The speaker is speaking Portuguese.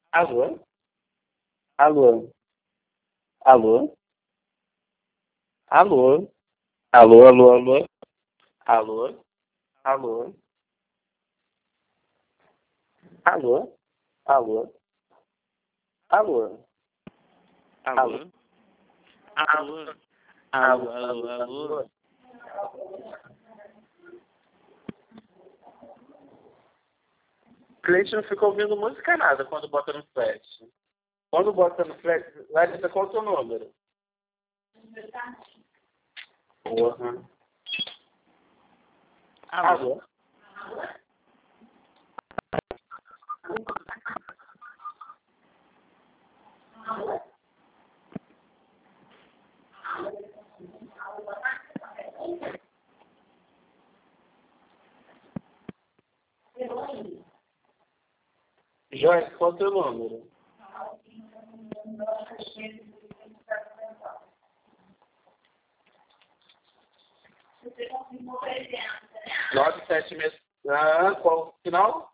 Alô? Alô? Alô? Alô? Alô, alô, alô? Alô? Alô? Alô? Alô? Alô? Alô? Alô? Alô? Alô, alô, alô? O cliente não fica ouvindo música nada quando bota no flash. Quando bota no flash, Larissa, qual é o teu número? Porra. Alô? Alô? Joyce, qual é o teu número? Nove, sete, meses. Ah, qual o final?